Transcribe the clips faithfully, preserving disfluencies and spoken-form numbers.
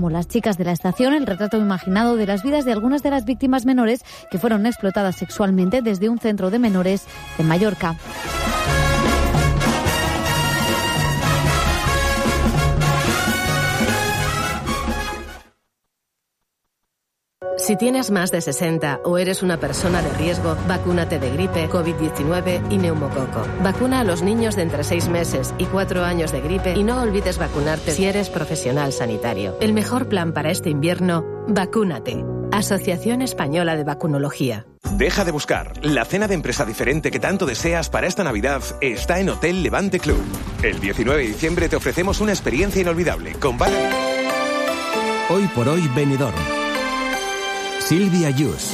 como Las chicas de la estación, el retrato imaginado de las vidas de algunas de las víctimas menores que fueron explotadas sexualmente desde un centro de menores de Mallorca. Si tienes más de sesenta o eres una persona de riesgo, vacúnate de gripe, covid diecinueve y neumococo. Vacuna a los niños de entre seis meses y cuatro años de gripe y no olvides vacunarte si eres profesional sanitario. El mejor plan para este invierno, vacúnate. Asociación Española de Vacunología. Deja de buscar. La cena de empresa diferente que tanto deseas para esta Navidad está en Hotel Levante Club. El diecinueve de diciembre te ofrecemos una experiencia inolvidable con bar... Hoy por hoy Benidorm. Silvia Yus.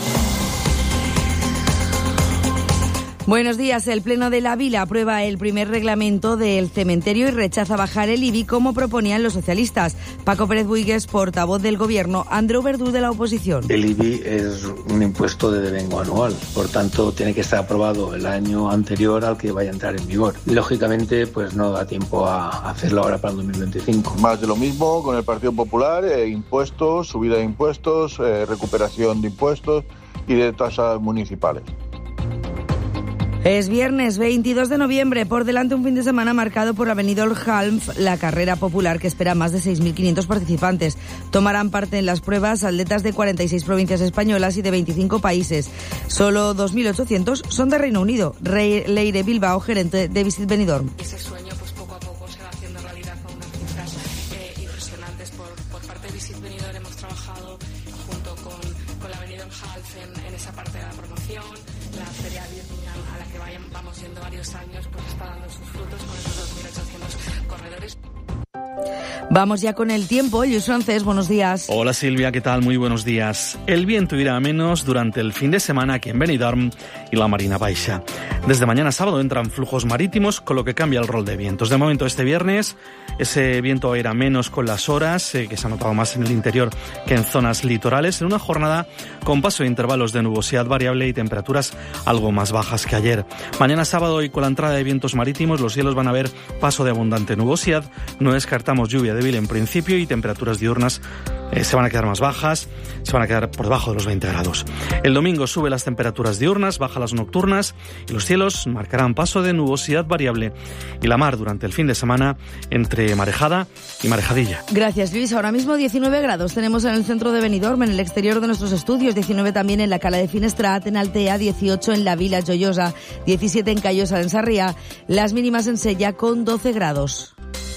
Buenos días. El Pleno de la Vila aprueba el primer reglamento del cementerio y rechaza bajar el I B I como proponían los socialistas. Paco Pérez Buigues, portavoz del Gobierno, Andreu Verdú de la oposición. El I B I es un impuesto de devengo anual, por tanto tiene que estar aprobado el año anterior al que vaya a entrar en vigor. Lógicamente, pues no da tiempo a hacerlo ahora para el dos mil veinticinco. Más de lo mismo con el Partido Popular, eh, impuestos, subida de impuestos, eh, recuperación de impuestos y de tasas municipales. Es viernes veintidós de noviembre, por delante un fin de semana marcado por la Benidorm Half, la carrera popular que espera más de seis mil quinientos participantes. Tomarán parte en las pruebas atletas de cuarenta y seis provincias españolas y de veinticinco países. Solo dos mil ochocientos son de Reino Unido. Rey Leire Bilbao, gerente de Visit Benidorm. Ese sueño pues poco a poco se va haciendo realidad con unas cifras eh, impresionantes. Por, por parte de Visit Benidorm hemos trabajado junto con, con la Benidorm Half en, en esa parte de la promoción. La feria a la que vayan, vamos yendo varios años, pues está dando sus frutos con esos dos mil ochocientos corredores. Vamos ya con el tiempo. Luis Francés, buenos días. Hola Silvia, ¿qué tal? Muy buenos días. El viento irá a menos durante el fin de semana aquí en Benidorm y la Marina Baixa. Desde mañana sábado entran flujos marítimos, con lo que cambia el rol de vientos. De momento este viernes ese viento irá menos con las horas, eh, que se ha notado más en el interior que en zonas litorales, en una jornada con paso de intervalos de nubosidad variable y temperaturas algo más bajas que ayer. Mañana sábado y con la entrada de vientos marítimos los cielos van a ver paso de abundante nubosidad. No descartamos lluvia débil en principio y temperaturas diurnas eh, se van a quedar más bajas, se van a quedar por debajo de los veinte grados. El domingo sube las temperaturas diurnas, baja las nocturnas y los cielos marcarán paso de nubosidad variable y la mar durante el fin de semana entre marejada y marejadilla. Gracias, Luis. Ahora mismo diecinueve grados tenemos en el centro de Benidorm, en el exterior de nuestros estudios, diecinueve también en la Cala de Finestrat, en Altea, dieciocho en la Vila Joiosa, diecisiete en Callosa, en Sarriá, las mínimas en Sella con doce grados.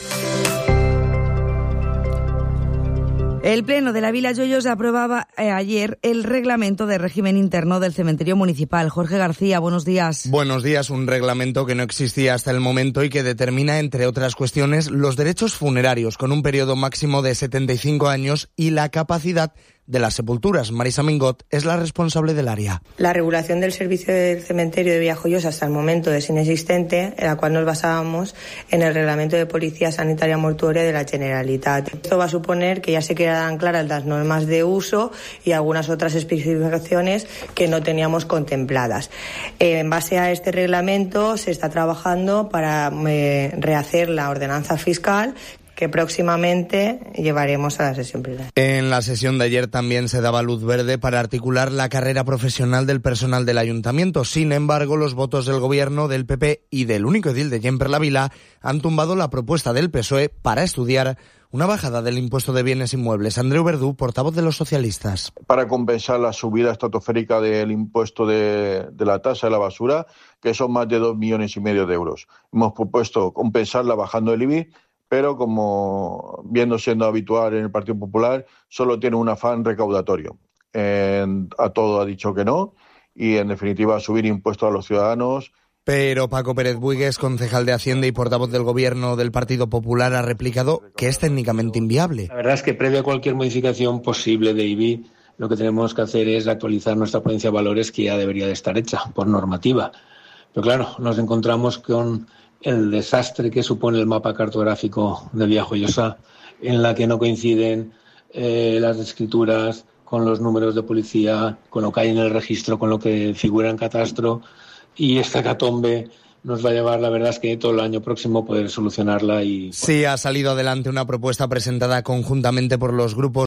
El Pleno de la Vila Joiosa aprobaba eh, ayer el reglamento de régimen interno del cementerio municipal. Jorge García, buenos días. Buenos días. Un reglamento que no existía hasta el momento y que determina, entre otras cuestiones, los derechos funerarios con un periodo máximo de setenta y cinco años y la capacidad de las sepulturas. Marisa Mingot es la responsable del área. La regulación del servicio del cementerio de Vila Joiosa hasta el momento es inexistente, en la cual nos basábamos en el reglamento de policía sanitaria mortuoria de la Generalitat. Esto va a suponer que ya se quedan claras las normas de uso y algunas otras especificaciones que no teníamos contempladas. Eh, en base a este reglamento se está trabajando para eh, rehacer la ordenanza fiscal, que próximamente llevaremos a la sesión plenaria. En la sesión de ayer también se daba luz verde para articular la carrera profesional del personal del ayuntamiento. Sin embargo, los votos del Gobierno, del P P y del único edil de Llen per la Vila han tumbado la propuesta del P S O E para estudiar una bajada del impuesto de bienes inmuebles. Andreu Verdú, portavoz de los socialistas. Para compensar la subida estratosférica del impuesto de, de la tasa de la basura, que son más de dos millones y medio de euros. Hemos propuesto compensarla bajando el I B I, pero como viendo siendo habitual en el Partido Popular, solo tiene un afán recaudatorio. Eh, a todo ha dicho que no y, en definitiva, subir impuestos a los ciudadanos. Pero Paco Pérez Buigues, concejal de Hacienda y portavoz del Gobierno del Partido Popular, ha replicado que es técnicamente inviable. La verdad es que previo a cualquier modificación posible de I B I, lo que tenemos que hacer es actualizar nuestra ponencia de valores, que ya debería de estar hecha por normativa. Pero claro, nos encontramos con el desastre que supone el mapa cartográfico de Vila Joiosa, en la que no coinciden eh, las escrituras con los números de policía, con lo que hay en el registro, con lo que figura en catastro, y esta hecatombe nos va a llevar, la verdad es que todo el año próximo poder solucionarla. Y sí, ha salido adelante una propuesta presentada conjuntamente por los grupos